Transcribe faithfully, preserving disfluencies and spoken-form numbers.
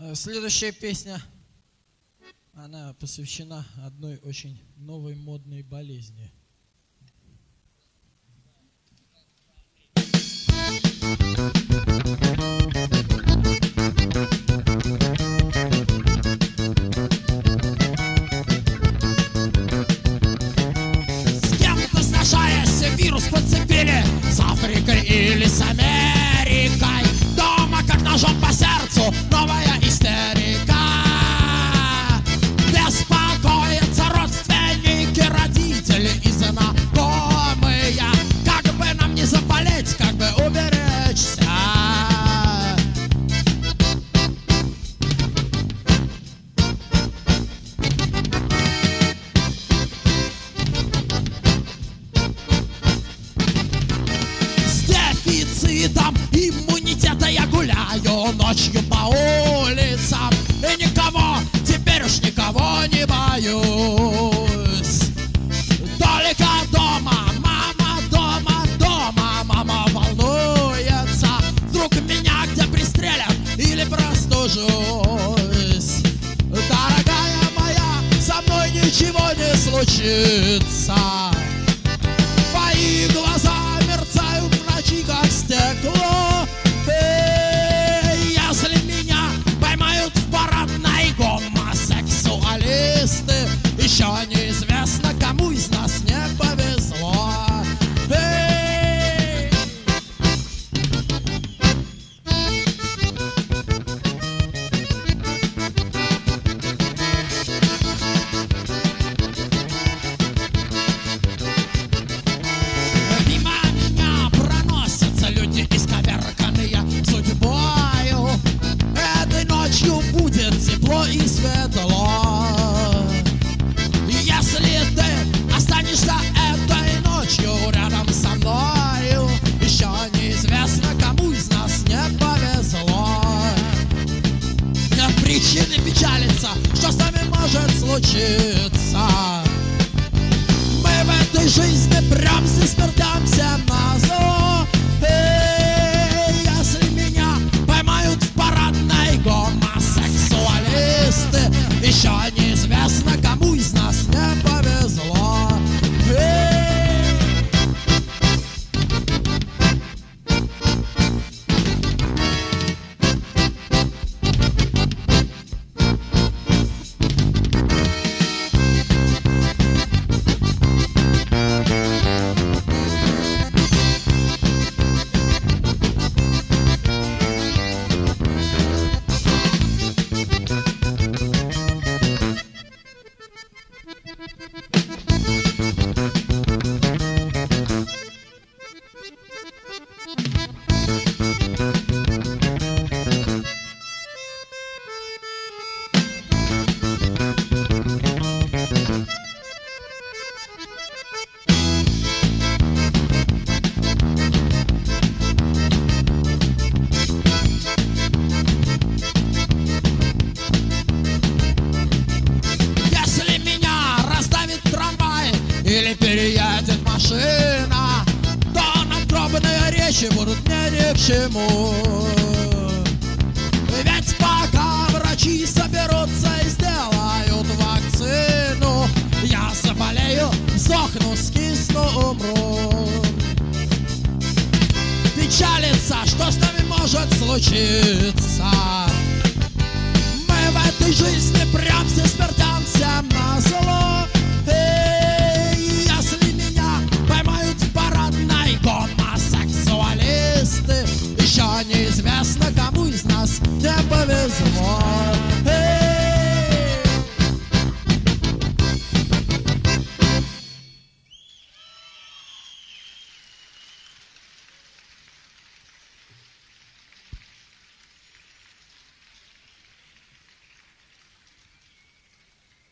Следующая песня, она посвящена одной очень новой модной болезни. С кем-то сношаясь, вирус подцепили с Африкой или с Америкой. Дома, как ножом по сердцу, новая истерика. Беспокоятся родственники, родители и знакомые. Как бы нам не заболеть, как бы уберечься. С дефицитом иммунитета я гуляю ночью по улицам, и никого, теперь уж никого не боюсь. Только дома, мама, дома, дома, мама волнуется. Вдруг меня где пристрелят или простужусь. Дорогая моя, со мной ничего не случится. Твои глаза мерцают в ночи, как стекло. Эй, если меня поймают в парадной гомосексуалисты, еще неизвестно, кому из нас не повезло. Эй! Мимо меня проносятся люди исковерканные судьбою. Этой ночью будет тепло и светло. Если ты останешься этой ночью рядом со мною, еще неизвестно, кому из нас не повезло. Нет причины печалиться, что с нами может случиться. Мы в этой жизни прям здесь смертимся назло. Эй, если меня поймают в парадной гомосексуалисты, еще неизвестно, кому из нас не повезло. Эй! Если меня раздавит трамвай или переедет машина, то надгробные речи будут мне ни к чему. Ведь пока врачи соберутся и сделают вакцину, я заболею, сдохну, скисну, умру. Печалиться, что с нами может случиться.